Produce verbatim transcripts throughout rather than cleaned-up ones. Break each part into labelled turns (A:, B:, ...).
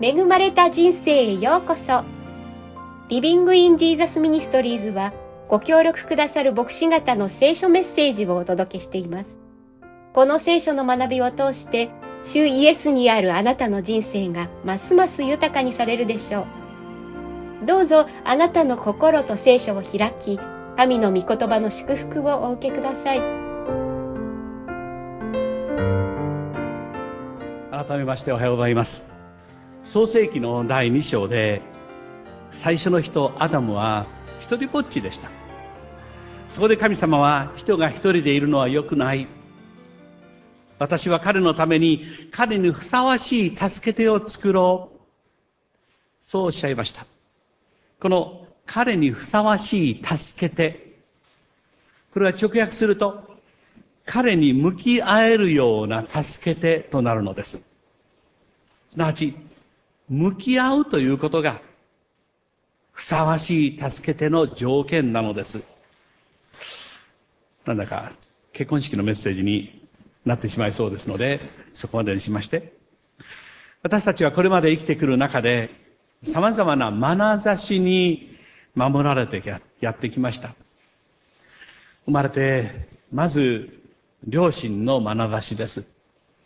A: 恵まれた人生へようこそ。リビングインジーザスミニストリーズはご協力くださる牧師方の聖書メッセージをお届けしています。この聖書の学びを通して主イエスにあるあなたの人生がますます豊かにされるでしょう。どうぞあなたの心と聖書を開き、神の御言葉の祝福をお受けください。
B: 改めましておはようございます。創世記のだいに章で最初の人アダムは一人ぼっちでした。そこで神様は、人が一人でいるのは良くない、私は彼のために彼にふさわしい助け手を作ろう、そうおっしゃいました。この彼にふさわしい助け手、これは直訳すると彼に向き合えるような助け手となるのです。すなわち向き合うということがふさわしい助け手の条件なのです。なんだか結婚式のメッセージになってしまいそうですので、そこまでにしまして、私たちはこれまで生きてくる中で様々な眼差しに守られてやってきました。生まれてまず両親の眼差しです。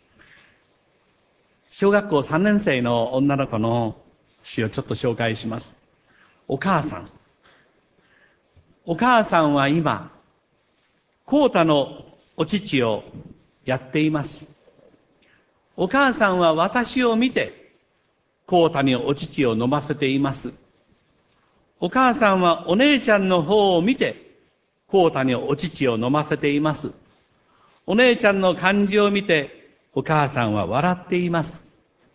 B: 小学校さんねん生の女の子の詩をちょっと紹介します。お母さん。お母さんは今、コウタのお乳をやっています。お母さんは私を見て、コウタにお乳を飲ませています。お母さんはお姉ちゃんの方を見て、コウタにお乳を飲ませています。お姉ちゃんの感じを見て、お母さんは笑っています。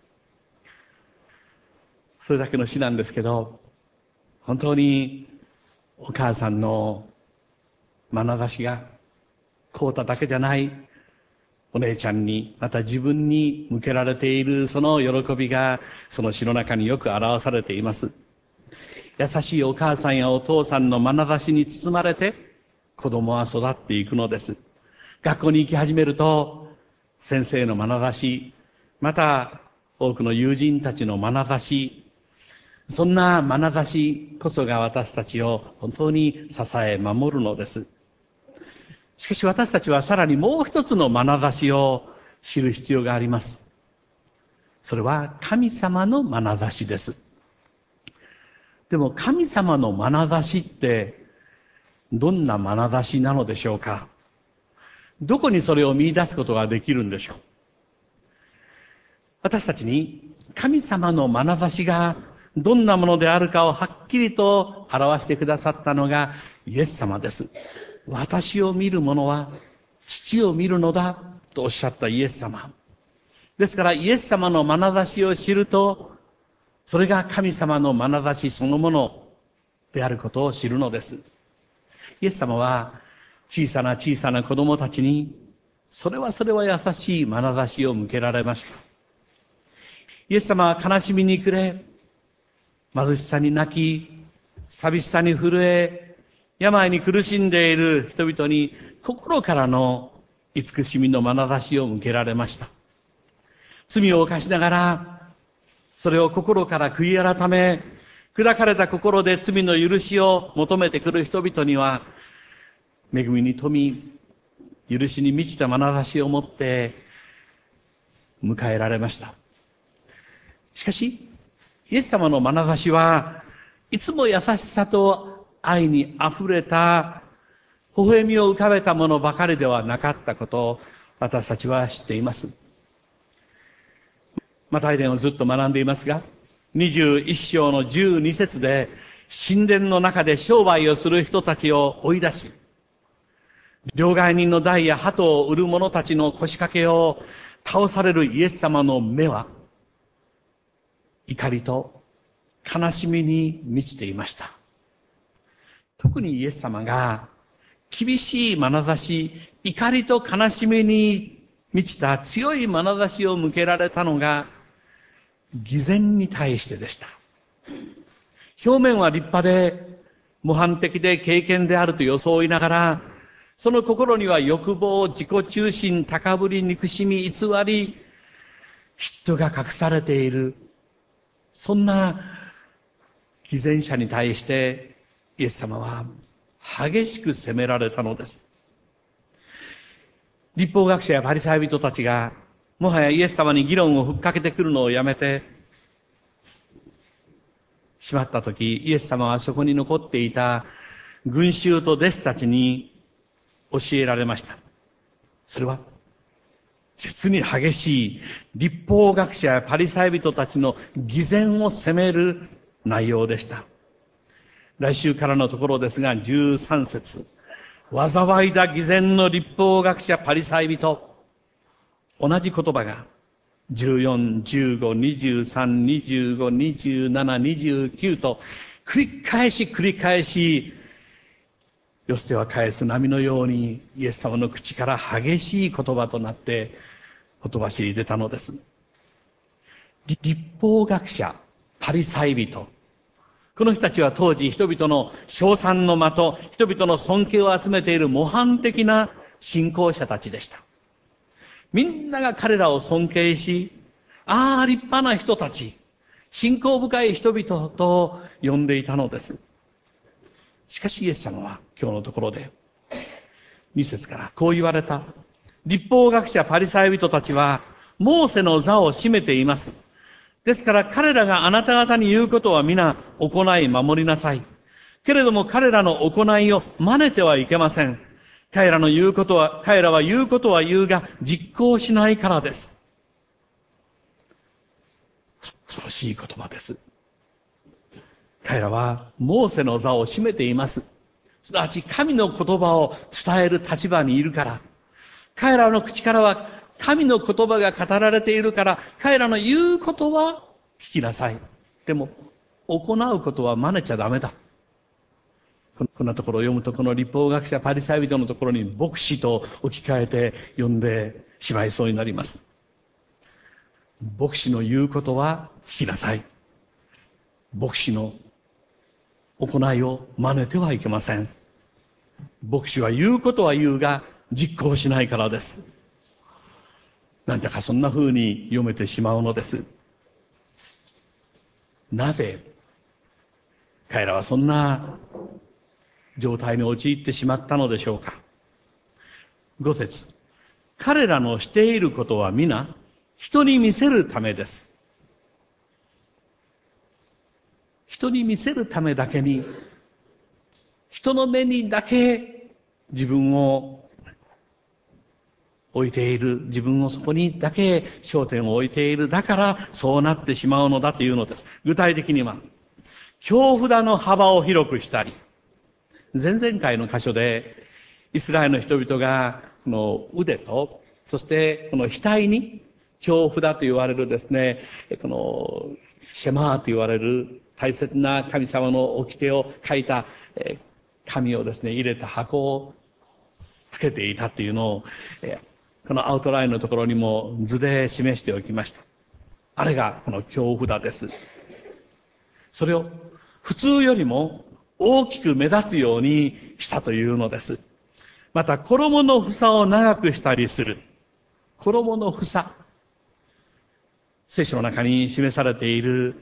B: それだけの詩なんですけど、本当にお母さんの眼差しがコウタだけじゃないお姉ちゃんに、また自分に向けられているその喜びがその詩の中によく表されています。優しいお母さんやお父さんの眼差しに包まれて子供は育っていくのです。学校に行き始めると先生の眼差し、また多くの友人たちの眼差し、そんな眼差しこそが私たちを本当に支え守るのです。しかし私たちはさらにもう一つの眼差しを知る必要があります。それは神様の眼差しです。でも神様の眼差しってどんな眼差しなのでしょうか。どこにそれを見出すことができるんでしょう。私たちに神様の眼差しがどんなものであるかをはっきりと表してくださったのがイエス様です。私を見る者は父を見るのだとおっしゃったイエス様。ですからイエス様の眼差しを知ると、それが神様の眼差しそのものであることを知るのです。イエス様は小さな小さな子供たちに、それはそれは優しい眼差しを向けられました。イエス様は悲しみに暮れ、貧しさに泣き、寂しさに震え、病に苦しんでいる人々に心からの慈しみの眼差しを向けられました。罪を犯しながら、それを心から悔い改め、砕かれた心で罪の許しを求めてくる人々には、恵みに富み、許しに満ちた眼差しを持って迎えられました。しかし、イエス様の眼差しはいつも優しさと愛に溢れた微笑みを浮かべたものばかりではなかったことを私たちは知っています。マタイ伝をずっと学んでいますが、にじゅういっ章のじゅうに節で神殿の中で商売をする人たちを追い出し、両替人の台や鳩を売る者たちの腰掛けを倒されるイエス様の目は怒りと悲しみに満ちていました。特にイエス様が厳しい眼差し、怒りと悲しみに満ちた強い眼差しを向けられたのが偽善に対してでした。表面は立派で模範的で敬虔であると装いながら、その心には欲望、自己中心、高ぶり、憎しみ、偽り、嫉妬が隠されている。 そんな偽善者に対してイエス様は激しく責められたのです。律法学者やパリサイ人たちがもはやイエス様に議論をふっかけてくるのをやめてしまったとき、イエス様はそこに残っていた群衆と弟子たちに教えられました。それは実に激しい律法学者やパリサイ人たちの偽善を責める内容でした。来週からのところですが、じゅうさん節。災いだ偽善の律法学者パリサイ人。同じ言葉がじゅうよん、じゅうご、にじゅうさん、にじゅうご、にじゅうなな、にじゅうきゅうと繰り返し繰り返し、よ捨ては返す波のようにイエス様の口から激しい言葉となってほとばしり出たのです。律法学者、パリサイ人。この人たちは当時人々の称賛の的、人々の尊敬を集めている模範的な信仰者たちでした。みんなが彼らを尊敬し、ああ、立派な人たち、信仰深い人々と呼んでいたのです。しかしイエス様は今日のところで、に節からこう言われた。律法学者パリサイ人たちは、モーセの座を占めています。ですから彼らがあなた方に言うことは皆行い守りなさい。けれども彼らの行いを真似てはいけません。彼らの言うことは、彼らは言うことは言うが実行しないからです。恐ろしい言葉です。彼らはモーセの座を占めています。すなわち神の言葉を伝える立場にいるから。彼らの口からは神の言葉が語られているから、彼らの言うことは聞きなさい。でも行うことは真似ちゃダメだ。こんなところを読むと、この律法学者パリサイ人のところに牧師と置き換えて読んでしまいそうになります。牧師の言うことは聞きなさい。牧師の行いを真似てはいけません。牧師は言うことは言うが実行しないからです。なんだかそんな風に読めてしまうのです。なぜ彼らはそんな状態に陥ってしまったのでしょうか。ご節。彼らのしていることは皆人に見せるためです。人に見せるためだけに、人の目にだけ自分を置いている、自分をそこにだけ焦点を置いている、だからそうなってしまうのだというのです。具体的には経札の幅を広くしたり、前々回の箇所でイスラエルの人々がこの腕と、そしてこの額に経札と言われるですね、このシェマーと言われる大切な神様の掟を書いた紙をですね入れた箱をつけていたというのを、このアウトラインのところにも図で示しておきました。あれがこの経札です。それを普通よりも大きく目立つようにしたというのです。また衣の房を長くしたりする。衣の房。聖書の中に示されている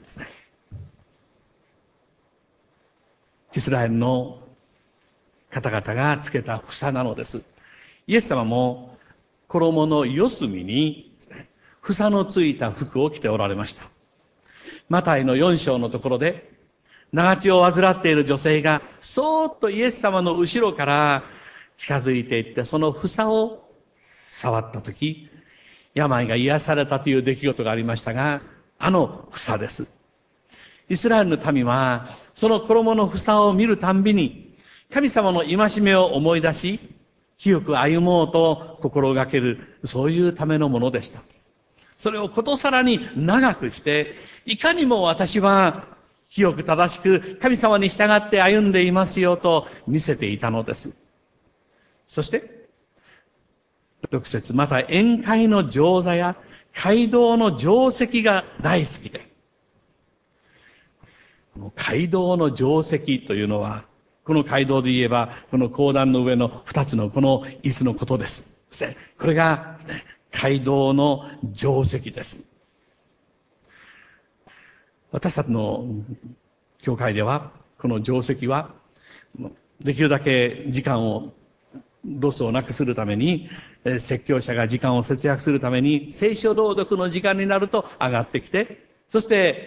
B: イスラエルの方々がつけた房なのです。イエス様も衣の四隅に房のついた服を着ておられました。マタイの四章のところで、長血を患っている女性がそーっとイエス様の後ろから近づいていって、その房を触ったとき、病が癒されたという出来事がありましたが、あの房です。イスラエルの民はその衣の房を見るたんびに神様の戒めを思い出し、清く歩もうと心がける、そういうためのものでした。それをことさらに長くして、いかにも私は清く正しく神様に従って歩んでいますよと見せていたのです。そしてろく節、また宴会の上座や街道の定石が大好きで、この街道の定石というのは、この街道で言えばこの講談の上の二つのこの椅子のことです。これが街道の定石です。 私たちの教会では、この定石は、できるだけ時間を、ロスをなくするために、説教者が時間を節約するために、聖書朗読の時間になると上がってきて、そして、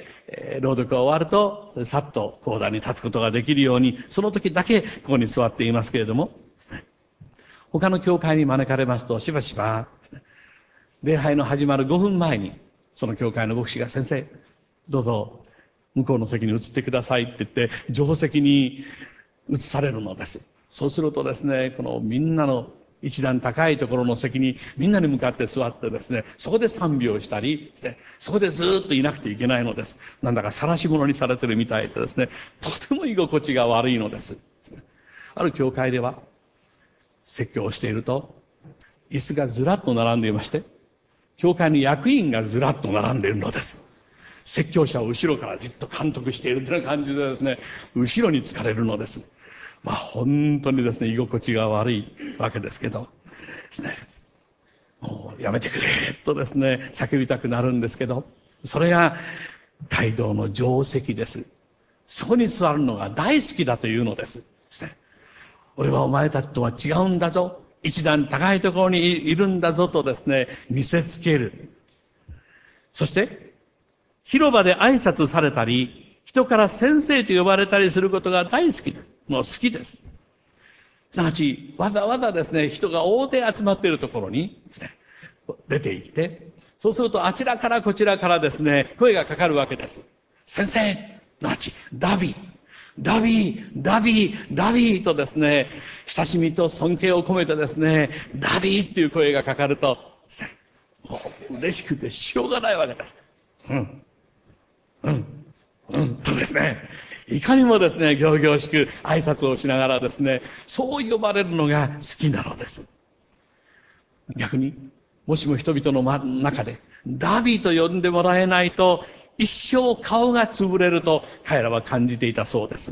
B: 朗読が終わると、さっと講談に立つことができるように、その時だけここに座っていますけれども、他の教会に招かれますと、しばしば、礼拝の始まるごふんまえに、その教会の牧師が、先生、どうぞ、向こうの席に移ってくださいって言って、定席に移されるのです。そうするとですね、このみんなの一段高いところの席にみんなに向かって座ってですね、そこで賛美をしたりして、そこでずーっといなくていけないのです。なんだか晒し物にされてるみたいでですね、とても居心地が悪いのです。ある教会では、説教をしていると、椅子がずらっと並んでいまして、教会の役員がずらっと並んでいるのです。説教者を後ろからじっと監督しているという感じでですね、後ろに疲れるのです。まあ本当にですね、居心地が悪いわけですけど、ですね、もうやめてくれとですね、叫びたくなるんですけど、それが街道の定石です。そこに座るのが大好きだというのです。ですね、俺はお前たちとは違うんだぞ。一段高いところにいるんだぞとですね、見せつける。そして、広場で挨拶されたり、人から先生と呼ばれたりすることが大好きです。もう好きです。すなわち、わざわざですね、人が大勢集まっているところにですね、出て行って、そうするとあちらからこちらからですね、声がかかるわけです。先生、すなわち、ラビー。ラビー、ラビー、ラビーとですね、親しみと尊敬を込めてですね、ラビーっていう声がかかると、もう嬉しくてしょうがないわけです。うん。うん。うん。とですね、いかにもですね、仰々しく挨拶をしながらですね、そう呼ばれるのが好きなのです。逆に、もしも人々の中で、ラビーと呼んでもらえないと、一生顔が潰れると彼らは感じていたそうです。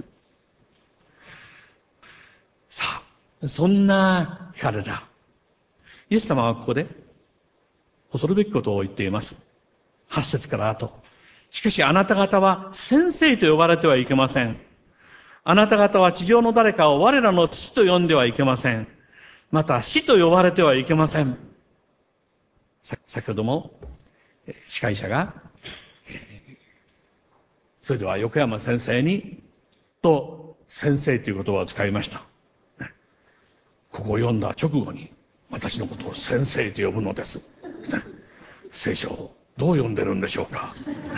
B: さあ、そんな彼ら。イエス様はここで恐るべきことを言っています。はち節から後。しかしあなた方は先生と呼ばれてはいけません。あなた方は地上の誰かを我らの父と呼んではいけません。また死と呼ばれてはいけません。先ほども司会者がそれでは横山先生に、と先生という言葉を使いました。ここを読んだ直後に、私のことを先生と呼ぶのです。聖書をどう読んでるんでしょうか。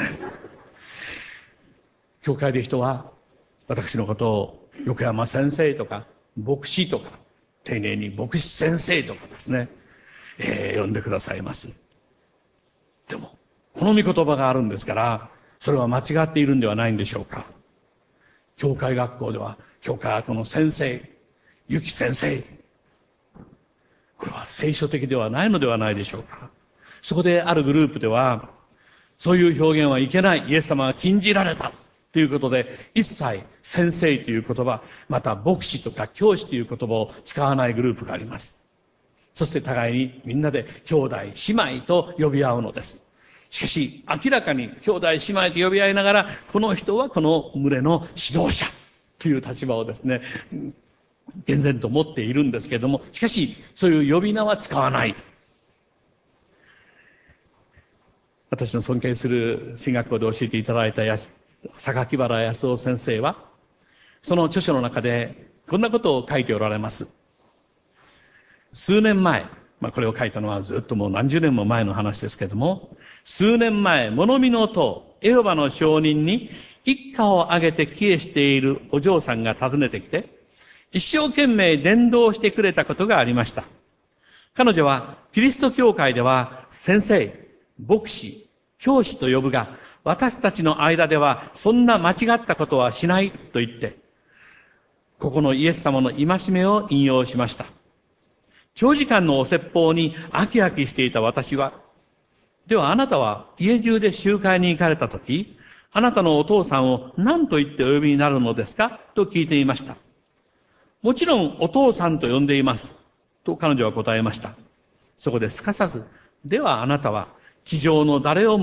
B: 教会で人は、私のことを横山先生とか、牧師とか、丁寧に牧師先生とかですね、えー、呼んでくださいます。でも、この御言葉があるんですから、それは間違っているんではないんでしょうか。教会学校では、教会学校の先生、ゆき先生、これは聖書的ではないのではないでしょうか。そこであるグループでは、そういう表現はいけない、イエス様が禁じられたということで、一切先生という言葉、また牧師とか教師という言葉を使わないグループがあります。そして互いにみんなで兄弟、姉妹と呼び合うのです。しかし、明らかに兄弟姉妹と呼び合いながら、この人はこの群れの指導者という立場をですね、厳然と持っているんですけれども、しかし、そういう呼び名は使わない。私の尊敬する進学校で教えていただいた榊原康夫先生は、その著書の中で、こんなことを書いておられます。数年前、まあこれを書いたのはずっともう何十年も前の話ですけれども、数年前、物見の塔、エホバの証人に一家を挙げて帰依しているお嬢さんが訪ねてきて、一生懸命伝道してくれたことがありました。彼女は、キリスト教会では先生、牧師、教師と呼ぶが、私たちの間ではそんな間違ったことはしないと言って、ここのイエス様の戒めを引用しました。長時間のお説法に飽き飽きしていた私は、ではあなたは家中で集会に行かれたとき、あなたのお父さんを何と言ってお呼びになるのですかと聞いていました。もちろんお父さんと呼んでいます。と彼女は答えました。そこですかさず、ではあなたは地上の誰をも父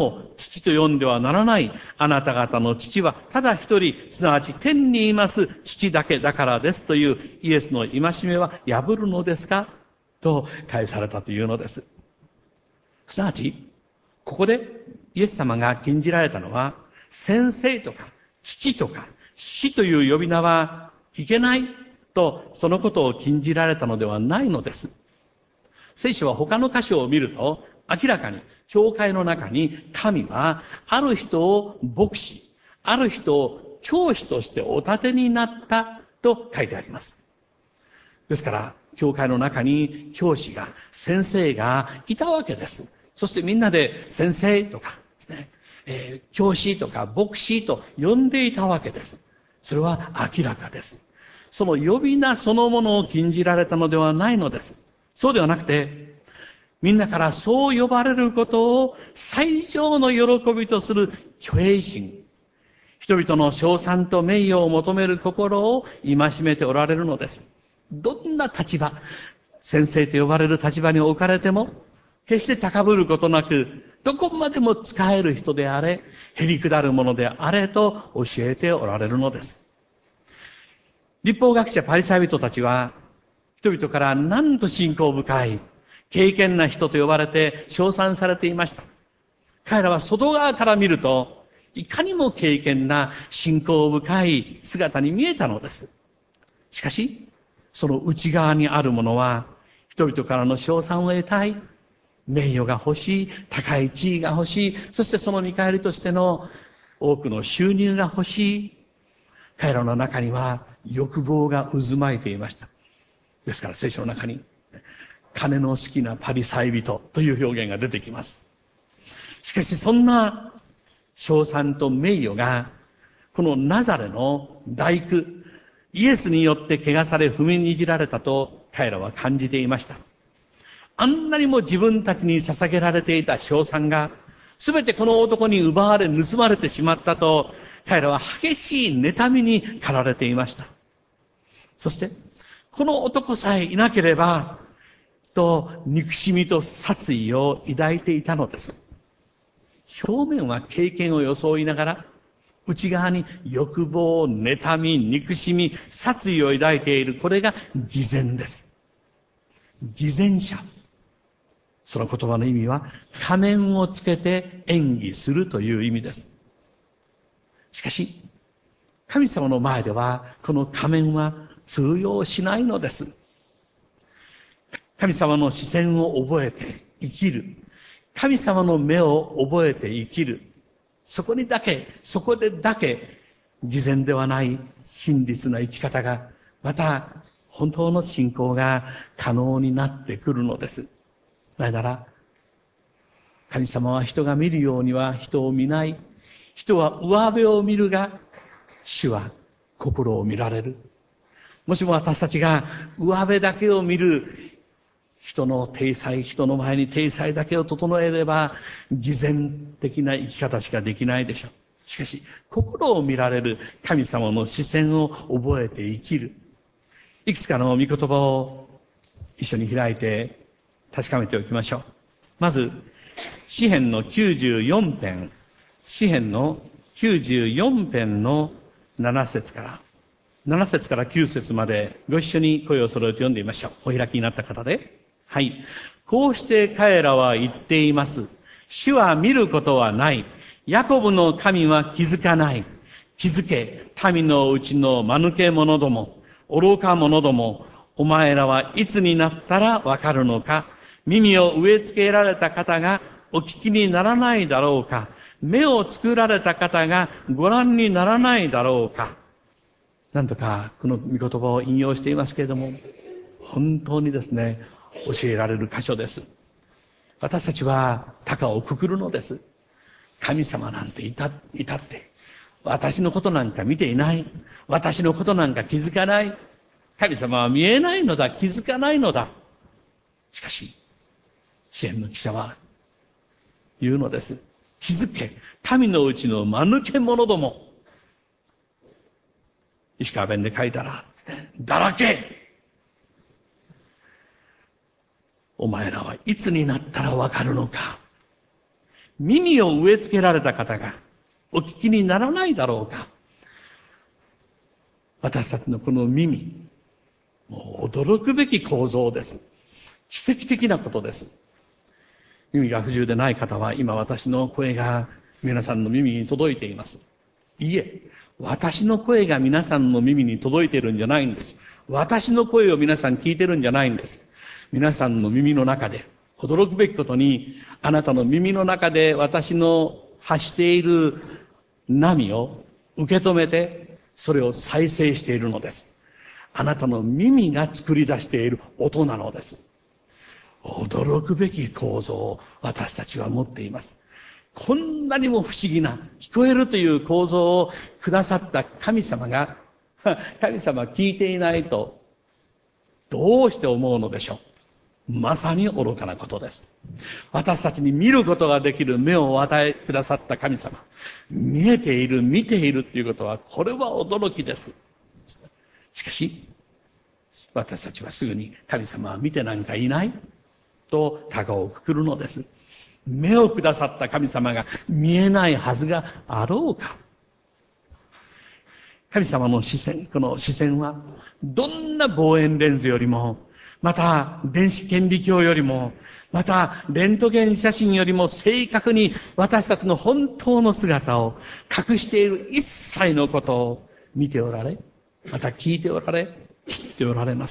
B: 父と呼んではならない。あなた方の父はただ一人、すなわち天にいます父だけだからですというイエスの戒めは破るのですかと返されたというのです。すなわち、ここでイエス様が禁じられたのは、先生とか父とか師という呼び名はいけないと、そのことを禁じられたのではないのです。聖書は他の箇所を見ると、明らかに教会の中に神はある人を牧師、ある人を教師としてお立てになったと書いてあります。ですから、教会の中に教師が、先生がいたわけです。そしてみんなで先生とかですね、えー、教師とか牧師と呼んでいたわけです。それは明らかです。その呼び名そのものを禁じられたのではないのです。そうではなくて、みんなからそう呼ばれることを最上の喜びとする虚栄心、人々の称賛と名誉を求める心を戒めておられるのです。どんな立場、先生と呼ばれる立場に置かれても、決して高ぶることなく、どこまでも使える人であれ、へりくだるものであれと教えておられるのです。律法学者パリサイ人たちは、人々からなんと信仰深い、敬虔な人と呼ばれて称賛されていました。彼らは外側から見ると、いかにも敬虔な信仰深い姿に見えたのです。しかし、その内側にあるものは、人々からの称賛を得たい、名誉が欲しい、高い地位が欲しい、そしてその見返りとしての多くの収入が欲しい。彼らの中には欲望が渦巻いていました。ですから聖書の中に、金の好きなパリサイ人という表現が出てきます。しかしそんな称賛と名誉が、このナザレの大工、イエスによって汚され踏みにじられたと彼らは感じていました。あんなにも自分たちに捧げられていた称賛が、すべてこの男に奪われ盗まれてしまったと、彼らは激しい妬みに駆られていました。そして、この男さえいなければ、と憎しみと殺意を抱いていたのです。表面は経験を装いながら、内側に欲望、妬み、憎しみ、殺意を抱いている、これが偽善です。偽善者。その言葉の意味は、仮面をつけて演技するという意味です。しかし、神様の前では、この仮面は通用しないのです。神様の視線を覚えて生きる。神様の目を覚えて生きる。そこにだけ、そこでだけ、偽善ではない真実な生き方が、また、本当の信仰が可能になってくるのです。なぜなら、神様は人が見るようには人を見ない。人は上辺を見るが、主は心を見られる。もしも私たちが上辺だけを見る、人の体裁、人の前に体裁だけを整えれば、偽善的な生き方しかできないでしょう。しかし、心を見られる神様の視線を覚えて生きる。いくつかの御言葉を一緒に開いて確かめておきましょう。まず、詩編のきゅうじゅうよん編、詩編のきゅうじゅうよん編のなな節から、なな節からきゅう節までご一緒に声を揃えて読んでみましょう。お開きになった方で。はい。こうして彼らは言っています。主は見ることはない。ヤコブの神は気づかない。気づけ、民のうちの間抜け者ども。愚か者ども、お前らはいつになったらわかるのか。耳を植え付けられた方がお聞きにならないだろうか。目を作られた方がご覧にならないだろうか。なんとかこの御言葉を引用していますけれども、本当にですね、教えられる箇所です。私たちは高をくくるのです。神様なんていた、いたって。私のことなんか見ていない。私のことなんか気づかない。神様は見えないのだ。気づかないのだ。しかし、詩編の記者は言うのです。気づけ。民のうちの間抜け者ども。石川弁で書いたら、だらけ。お前らはいつになったらわかるのか。 耳を植え付けられた方がお聞きにならないだろうか。私たちのこの耳、もう驚くべき構造です。奇跡的なことです。耳が不自由でない方は今私の声が皆さんの耳に届いています。いいえ、私の声が皆さんの耳に届いているんじゃないんです。私の声を皆さん聞いてるんじゃないんです。皆さんの耳の中で、驚くべきことに、あなたの耳の中で私の発している波を受け止めて、それを再生しているのです。あなたの耳が作り出している音なのです。驚くべき構造を私たちは持っています。こんなにも不思議な、聞こえるという構造をくださった神様が、神様聞いていないと、どうして思うのでしょう。まさに愚かなことです。私たちに見ることができる目をお与えくださった神様。見えている、見ているということは、これは驚きです。しかし、私たちはすぐに神様は見てなんかいないと高をくくるのです。目をくださった神様が見えないはずがあろうか。神様の視線、この視線は、どんな望遠レンズよりも、また電子顕微鏡よりも、またレントゲン写真よりも正確に私たちの本当の姿を隠している一切のことを見ておられ、また聞いておられ、知っておられます。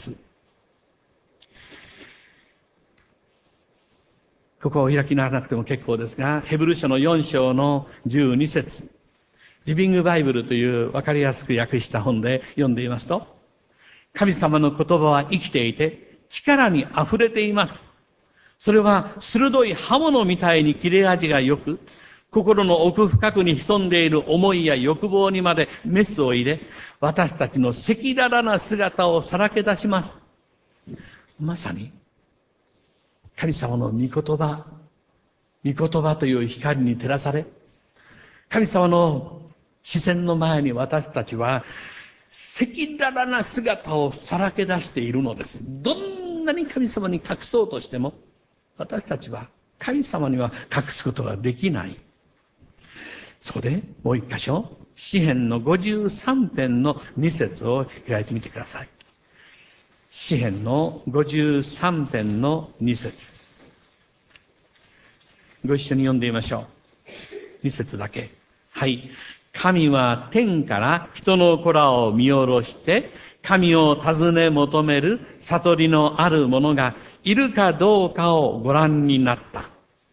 B: ここを開きならなくても結構ですが、ヘブル書のよん章のじゅうに節、リビングバイブルという分かりやすく訳した本で読んでいますと、神様の言葉は生きていて力に溢れています。それは鋭い刃物みたいに切れ味が良く、心の奥深くに潜んでいる思いや欲望にまでメスを入れ、私たちの赤裸々な姿をさらけ出します。まさに神様の御言葉、御言葉という光に照らされ、神様の視線の前に私たちは赤裸々な姿をさらけ出しているのです。どんなに神様に隠そうとしても、私たちは神様には隠すことができない。そこでもう一箇所、詩編のごじゅうさん編のに節を開いてみてください。詩編のごじゅうさん編のに節。ご一緒に読んでみましょう。に節だけ。はい。神は天から人の子らを見下ろして、神を尋ね求める悟りのある者がいるかどうかをご覧になった。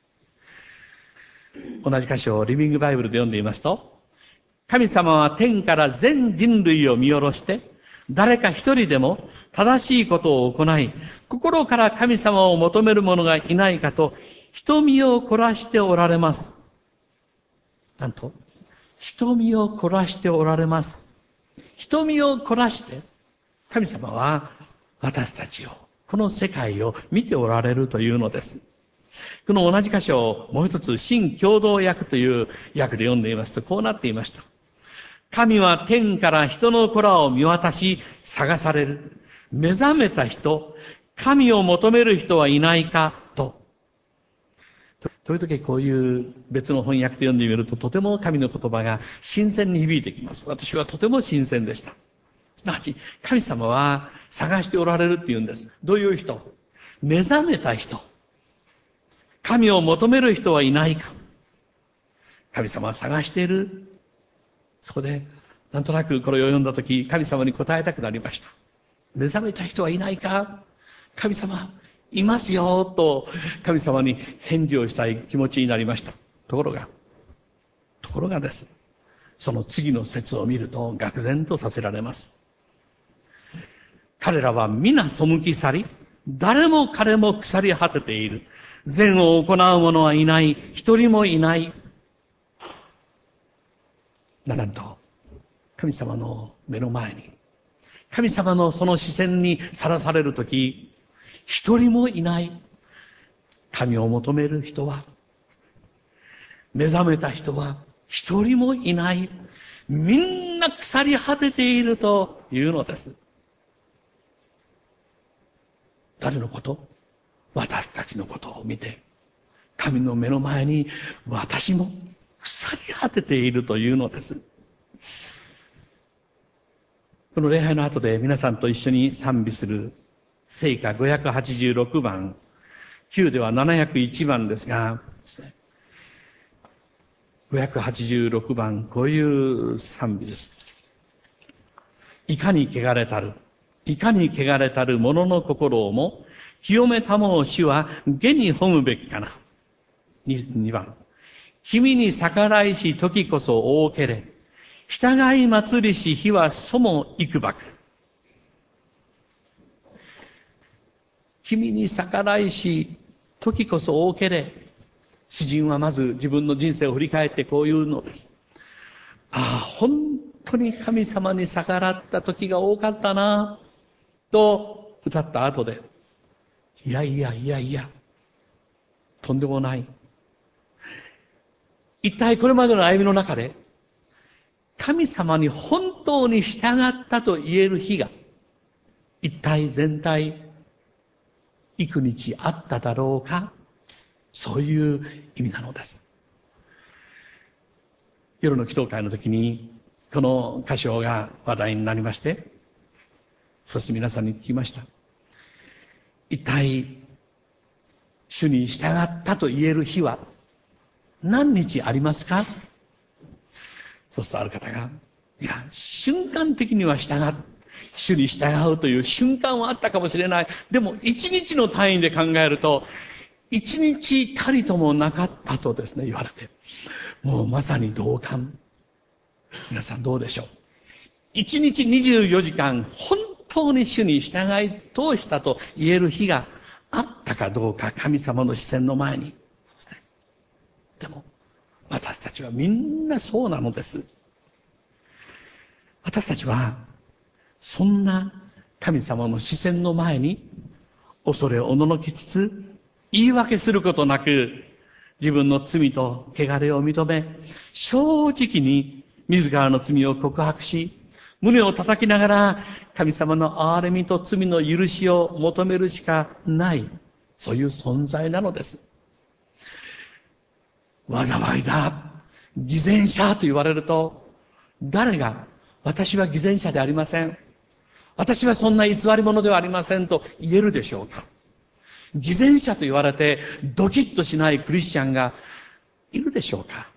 B: 同じ箇所をリビングバイブルで読んでいますと、神様は天から全人類を見下ろして、誰か一人でも正しいことを行い、心から神様を求める者がいないかと、瞳を凝らしておられます。なんと、瞳を凝らしておられます。瞳を凝らして、神様は私たちを、この世界を見ておられるというのです。この同じ箇所をもう一つ、新共同訳という訳で読んでいますと、こうなっていました。神は天から人の子らを見渡し、探される。目覚めた人、神を求める人はいないかと。時々こういう別の翻訳で読んでみると、とても神の言葉が新鮮に響いてきます。私はとても新鮮でした。すなわち、神様は探しておられるって言うんです。どういう人？目覚めた人。神を求める人はいないか。神様は探している。そこで、なんとなくこれを読んだとき、神様に答えたくなりました。目覚めた人はいないか？神様、いますよと神様に返事をしたい気持ちになりました。ところが、ところがです。その次の節を見ると愕然とさせられます。彼らは皆背き去り、誰も彼も腐り果てている。善を行う者はいない、一人もいない。なんと、神様の目の前に、神様のその視線にさらされるとき、一人もいない。神を求める人は、目覚めた人は一人もいない。みんな腐り果てているというのです。誰のこと？私たちのことを見て、 神の目の前に私も腐り果てているというのです。この礼拝の後で皆さんと一緒に賛美する聖歌ごひゃくはちじゅうろくばん、きゅうではななひゃくいちばんですが、ごひゃくはちじゅうろくばん、こういう賛美です。いかに汚れたる、いかに汚れたる者の心をも、清めたもう主は下に褒むべきかな。にばん。君に逆らいし時こそ大けれ。従い祭りし日はそも幾ばく。君に逆らいし時こそ大けれ。詩人はまず自分の人生を振り返ってこう言うのです。ああ、本当に神様に逆らった時が多かったな、と歌った後で、いやいやいやいや、とんでもない。一体これまでの歩みの中で、神様に本当に従ったと言える日が、一体全体、幾日あっただろうか、そういう意味なのです。夜の祈祷会の時に、この箇所が話題になりまして、そして皆さんに聞きました。一体、主に従ったと言える日は何日ありますか？そうするとある方が、いや、瞬間的には従う、主に従うという瞬間はあったかもしれない。でも一日の単位で考えると、一日たりともなかったとですね、言われて。もうまさに同感。皆さんどうでしょう。一日にじゅうよじかん、本当に主に従い通したと言える日があったかどうか、神様の視線の前に。でも、私たちはみんなそうなのです。私たちは、そんな神様の視線の前に、恐れおののきつつ、言い訳することなく、自分の罪と汚れを認め、正直に自らの罪を告白し、胸を叩きながら、神様の憐れみと罪の許しを求めるしかない、そういう存在なのです。災いだ、偽善者と言われると、誰が、私は偽善者でありません。私はそんな偽り者ではありませんと言えるでしょうか。偽善者と言われてドキッとしないクリスチャンがいるでしょうか。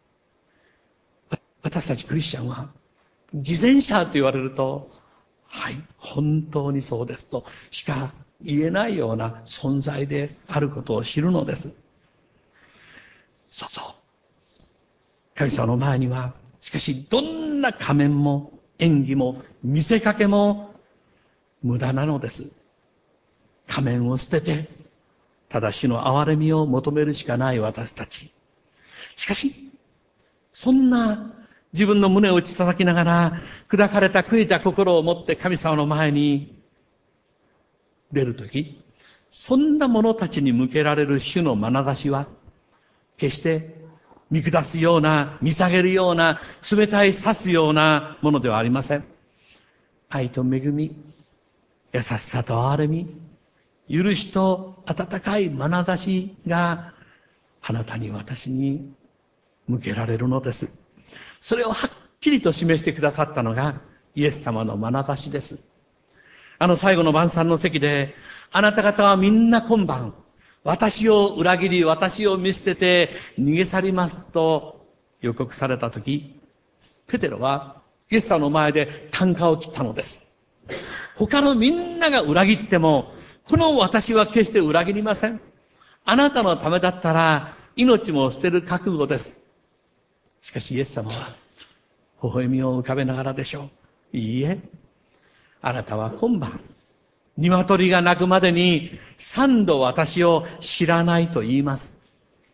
B: 私たちクリスチャンは偽善者と言われると、はい、本当にそうですとしか言えないような存在であることを知るのです。そうそう。神様の前には、しかしどんな仮面も演技も見せかけも無駄なのです。仮面を捨てて、ただ主の憐れみを求めるしかない私たち。しかし、そんな自分の胸を打ち叩きながら、砕かれた悔いた心を持って神様の前に出るとき、そんな者たちに向けられる主の眼差しは、決して見下すような、見下げるような、冷たい刺すようなものではありません。愛と恵み、優しさと憐れみ、許しと温かい眼差しがあなたに私に向けられるのです。それをはっきりと示してくださったのがイエス様の眼差しです。あの最後の晩餐の席で、あなた方はみんな今晩、私を裏切り、私を見捨てて逃げ去りますと予告されたとき、ペテロはイエス様の前で啖呵を切ったのです。他のみんなが裏切っても、この私は決して裏切りません。あなたのためだったら命も捨てる覚悟です。しかしイエス様は微笑みを浮かべながらでしょう。いいえ、あなたは今晩、鶏が鳴くまでに三度私を知らないと言います。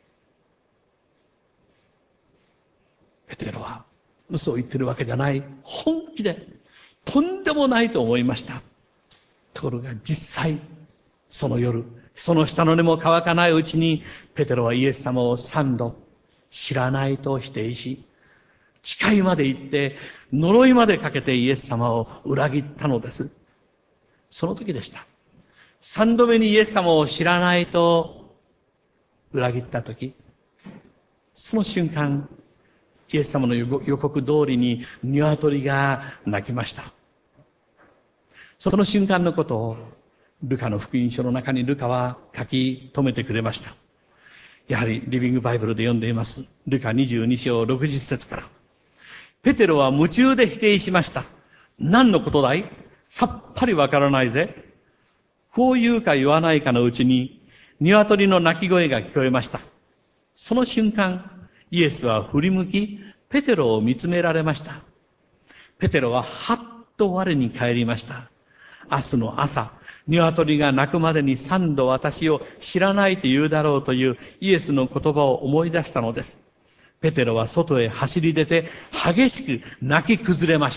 B: ペテロは嘘を言ってるわけじゃない。本気でとんでもないと思いました。ところが実際、その夜、その下の根も乾かないうちに、ペテロはイエス様を三度知らないと否定し、誓いまで言って、呪いまでかけてイエス様を裏切ったのです。その時でした。三度目にイエス様を知らないと裏切ったとき、その瞬間、イエス様の予告通りに鶏が鳴きました。その瞬間のことをルカの福音書の中にルカは書き留めてくれました。やはりリビングバイブルで読んでいます。ルカにじゅうに章ろくじゅっ節から。ペテロは夢中で否定しました。何のことだい？さっぱりわからないぜ。こう言うか言わないかのうちに、鶏の鳴き声が聞こえました。その瞬間、イエスは振り向き、ペテロを見つめられました。ペテロははっと我に返りました。明日の朝、鶏が鳴くまでに三度私を知らないと言うだろうというイエスの言葉を思い出したのです。ペテロは外へ走り出て激しく泣き崩れました。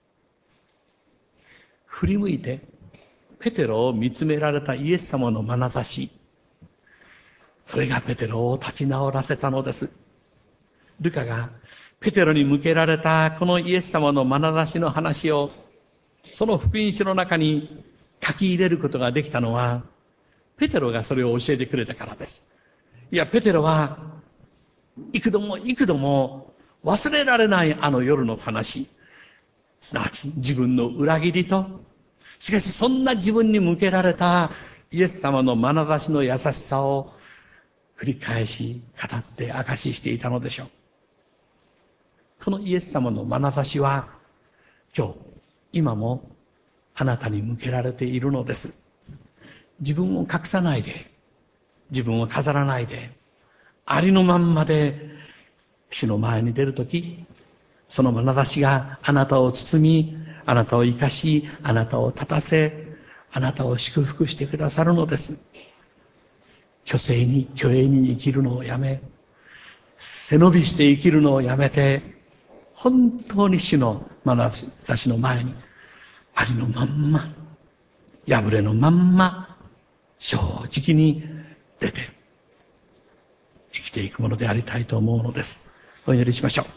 B: 振り向いてペテロを見つめられたイエス様の眼差し、それがペテロを立ち直らせたのです。ルカがペテロに向けられたこのイエス様の眼差しの話をその福音書の中に書き入れることができたのは、ペテロがそれを教えてくれたからです。いや、ペテロは幾度も幾度も忘れられないあの夜の話、すなわち自分の裏切りと、しかしそんな自分に向けられたイエス様の眼差しの優しさを繰り返し語って証ししていたのでしょう。このイエス様の眼差しは今日、今もあなたに向けられているのです。自分を隠さないで、自分を飾らないで、ありのまんまで主の前に出るとき、その眼差しがあなたを包み、あなたを生かし、あなたを立たせ、あなたを祝福してくださるのです。虚勢に、虚栄に生きるのをやめ、背伸びして生きるのをやめて、本当に主の眼差しの前に、ありのまんま、破れのまんま、正直に出て、生きていくものでありたいと思うのです。お祈りしましょう。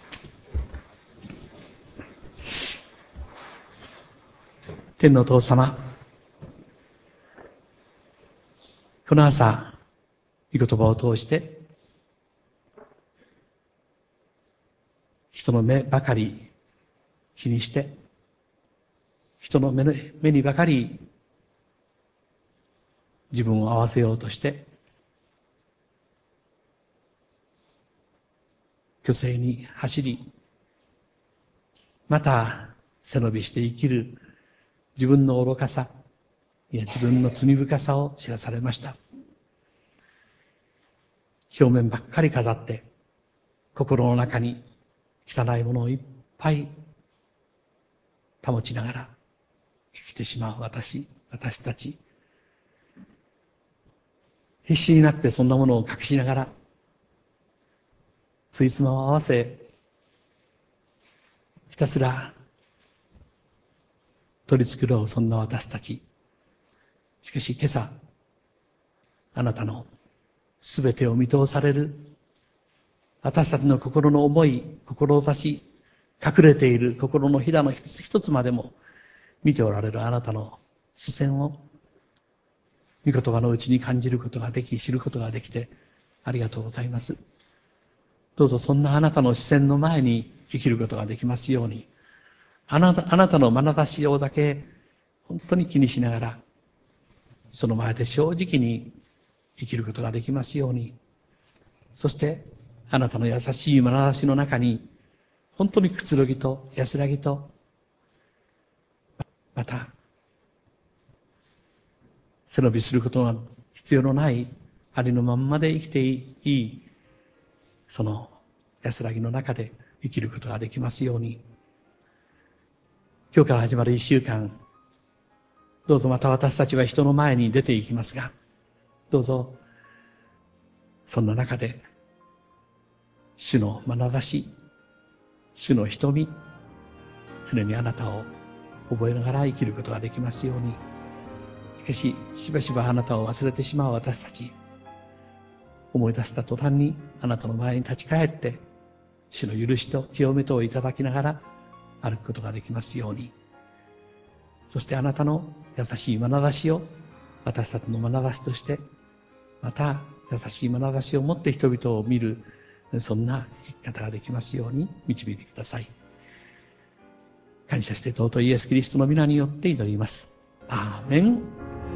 B: 天のお父様、この朝、御言葉を通して、人の目ばかり気にして、人の目の目にばかり自分を合わせようとして、虚勢に走り、また背伸びして生きる自分の愚かさ、いや自分の罪深さを知らされました。表面ばっかり飾って、心の中に汚いものをいっぱい保ちながら生きてしまう私、私たち。必死になってそんなものを隠しながら、ついつまを合わせ、ひたすら取り繕うそんな私たち。しかし今朝、あなたのすべてを見通される、私たちの心の思い、志、隠れている心のひだの一つ一つまでも見ておられるあなたの視線を、御言葉のうちに感じることができ、知ることができて、ありがとうございます。どうぞそんなあなたの視線の前に生きることができますように、あなた、あなたの眼差しをだけ本当に気にしながら、その前で正直に生きることができますように、そしてあなたの優しい眼差しの中に、本当にくつろぎと安らぎと、また、背伸びすることが必要のないありのまんまで生きていい、その安らぎの中で生きることができますように、今日から始まる一週間、どうぞまた私たちは人の前に出ていきますが、どうぞそんな中で主の眼差し、主の瞳、常にあなたを覚えながら生きることができますように。しかししばしばあなたを忘れてしまう私たち、思い出した途端にあなたの前に立ち返って主の許しと清めとをいただきながら歩くことができますように。そしてあなたの優しい眼差しを私たちの眼差しとして、また優しい眼差しを持って人々を見る、そんな生き方ができますように導いてください。感謝して尊いイエス・キリストの皆によって祈ります。アーメン。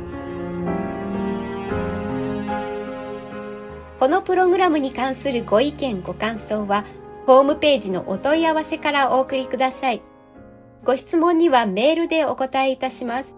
A: このプログラムに関するご意見ご感想はホームページのお問い合わせからお送りください。ご質問にはメールでお答えいたします。